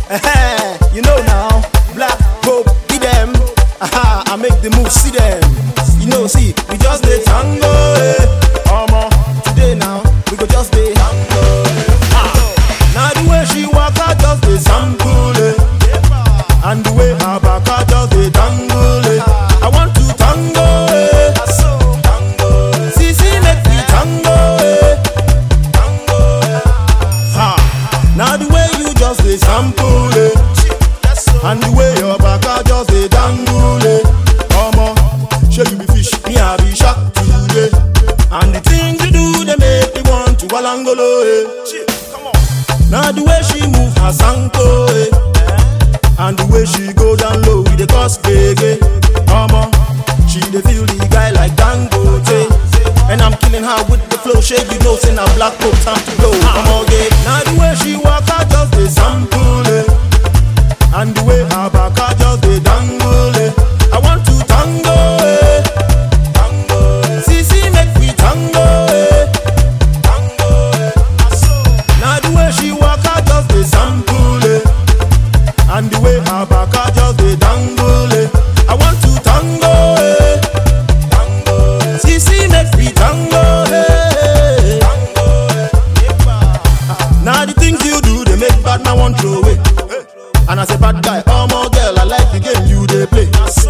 You know now, black hope, be them. I make the move, see them. You know, see, we just dey tango, today now, we go just dey tango, Now the way she walk, I just dey sample, and the way her back, I just dey tangle, I want to tango, See, make me tango, Now the way you just dey sample, and the way your back, I just dey dangle, show you be fish, me I be shark today. And the things you do, they make me want to walangolo, Come on. Now the way she move her sanko, and the way she go down low with the cause bege, she dey feel the guy like Dangote. And I'm killing her with the flow, shake you know, saying a black hope time to go. Now the way she walk, I just dey sample, and the way her back, I just dey dangle, I want to tango, See, make me tango, Now the way she walk, I just dey sample, and the way her back, I just dey dangle, I want to tango, See, make me tango, Now the things you do, they make bad man want throw away. And as a bad guy, girl, I like the game you they play.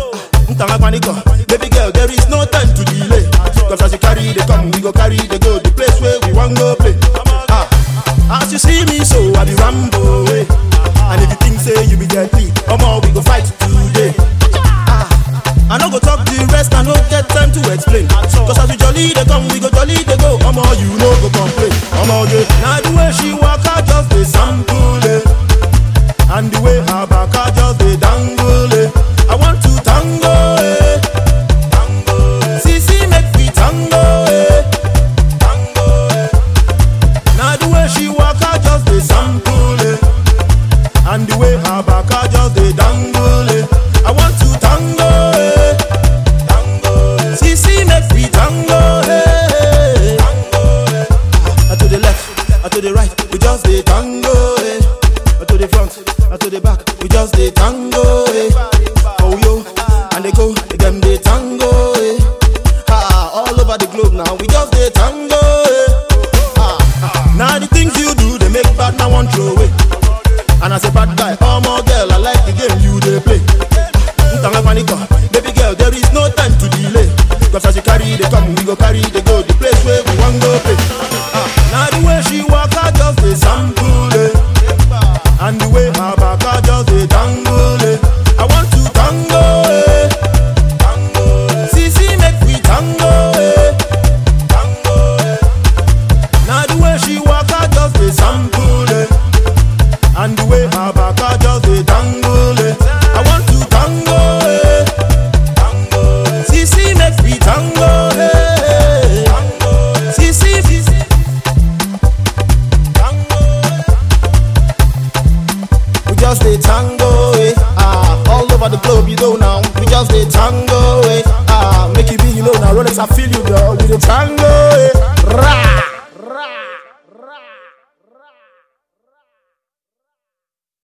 Baby girl, there is no time to delay. Cause as you carry the come, we go carry the go. The place where we want go play. As you see me, so I be Rambo, And if you think say you be dirty, we go fight today. I no go talk the rest, I no get time to explain. Cause as we jolly they come, we go jolly they go. You no go complain. Now the way she walk, I just dey sample, and the way her back, I just dey dangle, I want to tango, See, make me tango, Now the way she walk, I just dey sample, and the way her back, I just dey dangle, I want to tango, See, make me tango, To the left, to the right, we just dey tango, To the front, to the back, we just dey tango, Oh yo, and they go, them dey tango, All over the globe now, we just dey tango, Now the things you do, they make bad man want throw away. And as a bad guy, girl, I like the game you they play. Baby girl, there is no time to delay. Cause as you carry the come, we go carry the go. The place where we want go play. Now the way she walk, I just dey sample, and the way her back, I just dey dangle, I want to tango, See, make me tango, Now the way she walk, I just dey sample, and the way her back, I just dey dangle, I want to tango, See, make me tango, See, we just dey tango, all over the globe, you know now. We just dey tango, make you be, you know now. Rolex, I feel you, girl. We dey tango,